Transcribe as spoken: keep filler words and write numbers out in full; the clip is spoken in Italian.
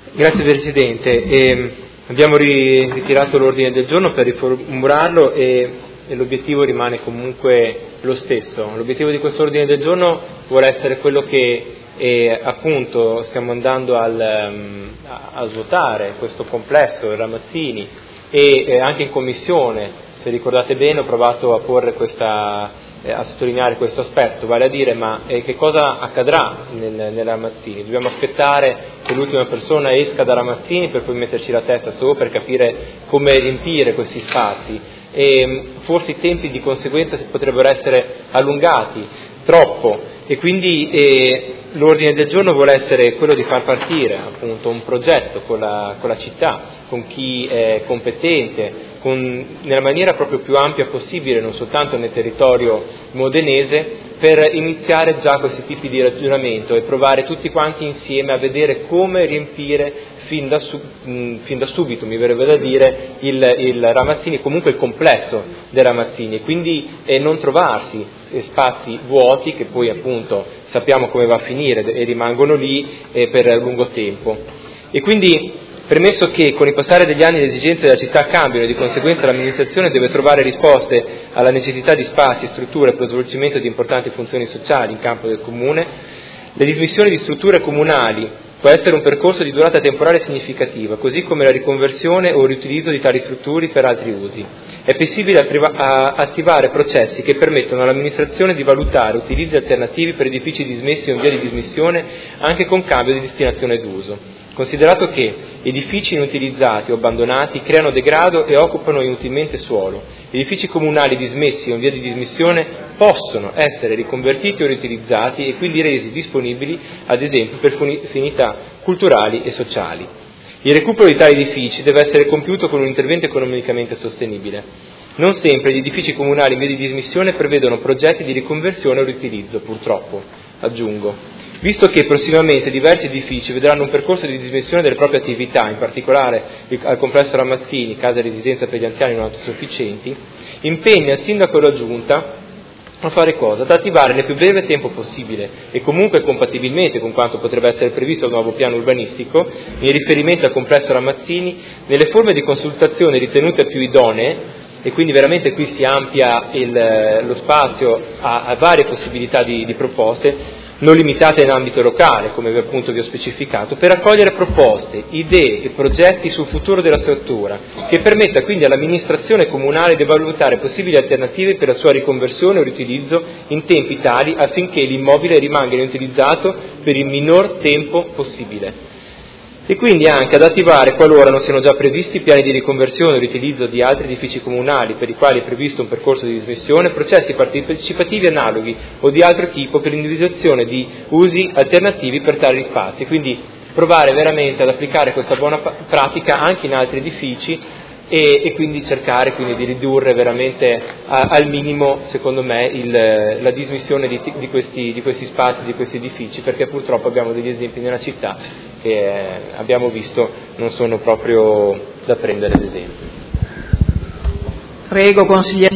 Grazie Presidente. E abbiamo ri- ritirato l'ordine del giorno per riformularlo e, e l'obiettivo rimane comunque lo stesso. L'obiettivo di questo ordine del giorno vuole essere quello che eh, appunto stiamo andando al, um, a, a svuotare questo complesso, il Ramazzini, e eh, anche in commissione, se ricordate bene, ho provato a porre questa a sottolineare questo aspetto, vale a dire ma eh, che cosa accadrà nel, nel Ramazzini? Dobbiamo aspettare che l'ultima persona esca da Ramazzini per poi metterci la testa su per capire come riempire questi spazi, e forse i tempi di conseguenza potrebbero essere allungati troppo, e quindi eh, l'ordine del giorno vuole essere quello di far partire appunto un progetto con la, con la città, con chi è competente, con, nella maniera proprio più ampia possibile, non soltanto nel territorio modenese, per iniziare già questi tipi di ragionamento e provare tutti quanti insieme a vedere come riempire fin da, su, mh, fin da subito, mi verrebbe da dire, il, il Ramazzini, comunque il complesso dei Ramazzini, e quindi eh, non trovarsi eh, spazi vuoti che poi appunto sappiamo come va a finire e rimangono lì eh, per lungo tempo. E quindi, premesso che con il passare degli anni le esigenze della città cambiano e di conseguenza l'amministrazione deve trovare risposte alla necessità di spazi e strutture per lo svolgimento di importanti funzioni sociali in campo del comune, le dismissioni di strutture comunali può essere un percorso di durata temporale significativa, così come la riconversione o il riutilizzo di tali strutture per altri usi. È possibile attivare processi che permettono all'amministrazione di valutare utilizzi alternativi per edifici dismessi o in via di dismissione anche con cambio di destinazione d'uso. Considerato che edifici inutilizzati o abbandonati creano degrado e occupano inutilmente suolo, edifici comunali dismessi o in via di dismissione possono essere riconvertiti o riutilizzati e quindi resi disponibili, ad esempio, per finalità culturali e sociali. Il recupero di tali edifici deve essere compiuto con un intervento economicamente sostenibile. Non sempre gli edifici comunali in via di dismissione prevedono progetti di riconversione o riutilizzo, purtroppo, aggiungo. Visto che prossimamente diversi edifici vedranno un percorso di dismissione delle proprie attività, in particolare al complesso Ramazzini, casa e residenza per gli anziani non autosufficienti, impegna il sindaco e la giunta a fare cosa? Ad attivare nel più breve tempo possibile e comunque compatibilmente con quanto potrebbe essere previsto dal nuovo piano urbanistico, in riferimento al complesso Ramazzini, nelle forme di consultazione ritenute più idonee, e quindi veramente qui si amplia il, lo spazio a, a varie possibilità di, di proposte, non limitate in ambito locale, come appunto vi ho specificato, per raccogliere proposte, idee e progetti sul futuro della struttura, che permetta quindi all'amministrazione comunale di valutare possibili alternative per la sua riconversione o riutilizzo in tempi tali affinché l'immobile rimanga inutilizzato per il minor tempo possibile. E quindi anche ad attivare, qualora non siano già previsti, piani di riconversione o riutilizzo di altri edifici comunali per i quali è previsto un percorso di dismissione, processi partecipativi analoghi o di altro tipo per l'individuazione di usi alternativi per tali spazi. Quindi provare veramente ad applicare questa buona pratica anche in altri edifici e, e quindi cercare quindi di ridurre veramente a, al minimo, secondo me, il, la dismissione di, di, questi, di questi spazi, di questi edifici, perché purtroppo abbiamo degli esempi nella città che eh, abbiamo visto non sono proprio da prendere ad esempio. Prego, consigliere.